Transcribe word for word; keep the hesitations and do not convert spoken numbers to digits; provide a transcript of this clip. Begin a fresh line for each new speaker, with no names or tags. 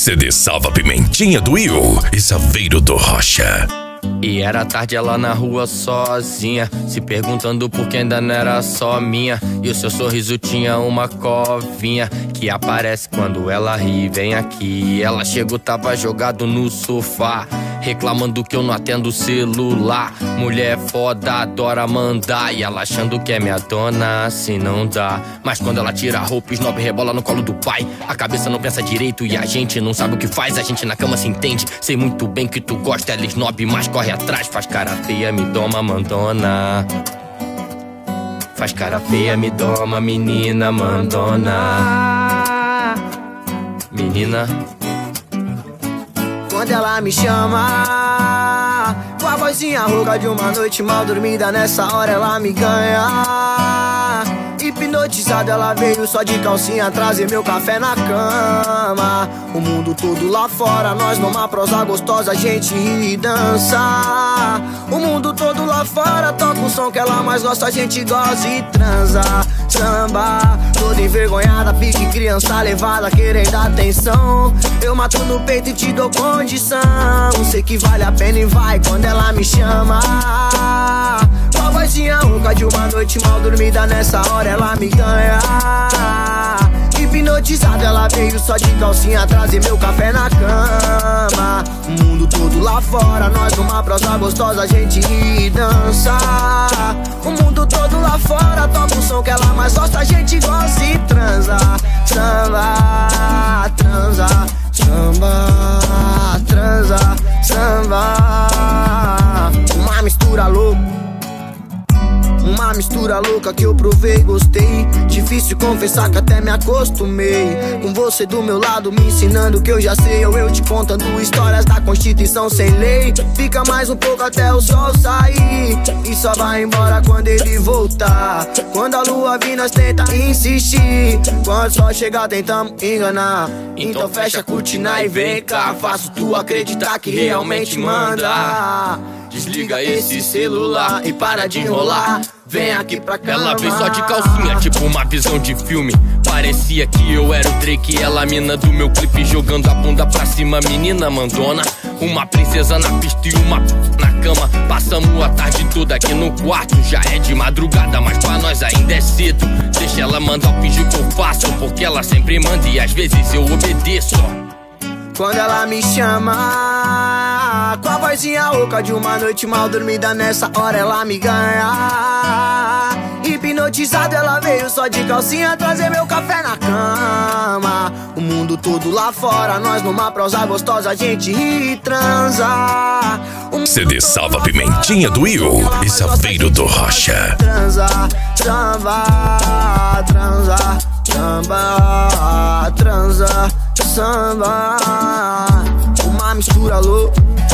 C D Salva Pimentinha do Will e Saveiro do Rocha.
E era tarde ela na rua sozinha, se perguntando por que ainda não era só minha. E o seu sorriso tinha uma covinha que aparece quando ela ri, vem aqui. Ela chegou, tava jogado no sofá, reclamando que eu não atendo o celular. Mulher foda, adora mandar, e ela achando que é minha dona, assim não dá. Mas quando ela tira a roupa, snob rebola no colo do pai. A cabeça não pensa direito e a gente não sabe o que faz. A gente na cama se entende, sei muito bem que tu gosta. Ela snob, mas corre atrás, faz cara feia, me doma, mandona. Faz cara feia, me doma, menina mandona. Menina.
Quando ela me chama, com a vozinha rouca de uma noite mal dormida, nessa hora ela me ganha. Hipnotizada ela veio só de calcinha trazer meu café na cama. O mundo todo lá fora, nós numa prosa gostosa, a gente ri e dança. O mundo todo lá fora, toca o som que ela mais gosta, a gente goza e transa. Samba, toda envergonhada, pique criança levada, querendo atenção. Eu mato no peito e te dou condição. Sei que vale a pena e vai quando ela me chama. Com a vozinha rouca de uma noite mal dormida, nessa hora ela me ganha. Hipnotizada ela veio só de calcinha trazer meu café na cama. O mundo todo lá fora, nós numa prosa gostosa, a gente ri e dança. O mundo todo lá fora, toca o som que ela mais gosta, a gente gosta e transa. Samba, transa, samba, transa, samba. Uma mistura louca, uma mistura louca que eu provei e gostei. Difícil confessar que até me acostumei com você do meu lado, me ensinando o que eu já sei. Ou eu te contando histórias da Constituição sem lei. Fica mais um pouco até o sol sair e só vai embora quando ele voltar. Quando a lua vir nós tenta insistir, quando o sol chegar tentamos enganar. Então fecha a cortina e vem cá, faço tu acreditar que realmente manda. Desliga esse celular e para de enrolar, vem aqui pra cama.
Ela veio só de calcinha, tipo uma visão de filme. Parecia que eu era o Drake e ela a mina do meu clipe, jogando a bunda pra cima, menina mandona. Uma princesa na pista e uma na cama. Passamos a tarde toda aqui no quarto. Já é de madrugada, mas pra nós ainda é cedo. Deixa ela mandar o fingir que eu faço, porque ela sempre manda e às vezes eu obedeço.
Quando ela me chama, com a vozinha rouca de uma noite mal dormida, nessa hora ela me ganha. Hipnotizada ela veio só de calcinha trazer meu café na cama. O mundo todo lá fora, nós numa prosa gostosa, a gente ri e transa.
C D Salva Pimentinha do Will e Saveiro do Rocha.
Transa, samba, transa, samba, transa, samba. Uma mistura louca.